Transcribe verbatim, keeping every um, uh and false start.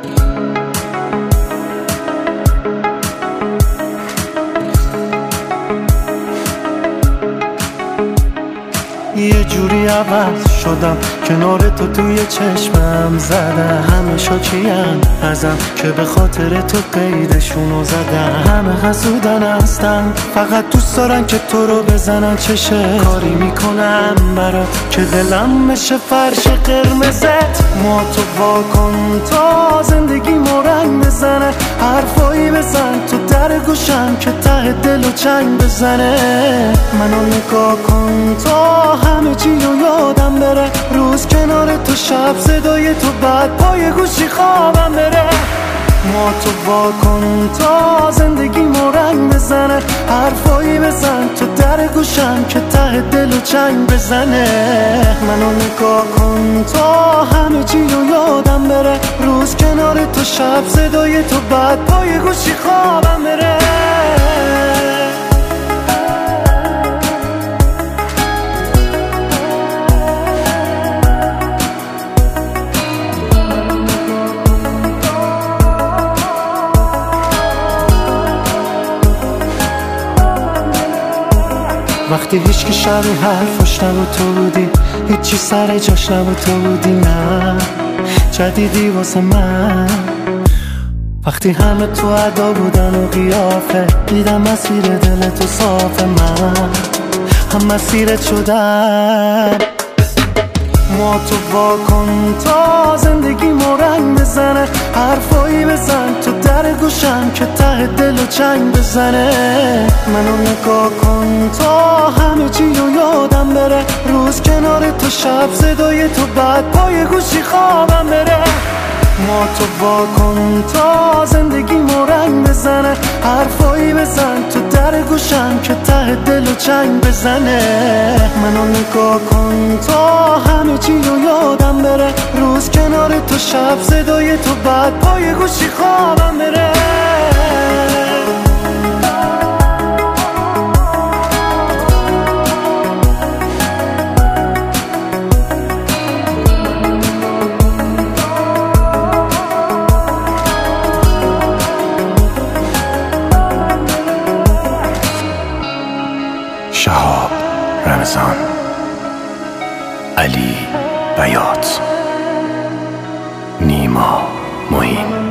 یه جوری عوض شدم کنار تو توی چشمم زدم همه شاکیم ازم که به خاطر تو قیدشونو زدم همه حسودن هستن فقط دوست دارن که تو رو بزنن چشه کاری میکنم برات که دلم بشه فرش قرمزت ما تو وا کن تا زندگی مرنگ بزنه حرفایی بزن تو در گوشم که ته دل و چنگ بزنه منو نگاه کن تا همه چی رو یادم بره روز کنار تو شب صدای تو بعد پای گوشی خوابم بره ما تو وا کن تا زندگی مرنگ بزنه حرفایی بزن تو در گوشم که ته دل و چنگ بزنه منو نگاه کن تا همه چی رو یادم بره روز کنار تو شب صدای تو بعد پای گوشی خوابم بره وقتی هیچ که شبیه حرفاش نبود تو بودی هیچی سر جاش نبود تو بودی نه جدیدی واسه من وقتی همه تو ادا بودن و قیافه دیدم مسیر دل تو صافه من هم مسیرت شدم ما تو وا کن تا زندگی مرنگ بزنه حرفایی بزن تو در گوشم که ته دل و چنگ بزنه منو نگاه کن تا همه چی رو یادم بره روز کنار تو شب صدای تو بعد پای گوشی خوابم بره ما تو وا کن تا زندگی مرنگ بزنه حرفایی بزن تو در گوشم که ته دل و چنگ بزنه منو نگاه کن تا همه چی رو یادم بره روز کنار تو شب صدای تو بعد پای گوشی خوابم بره شهاب رمضان، علی بیات، نیما معین.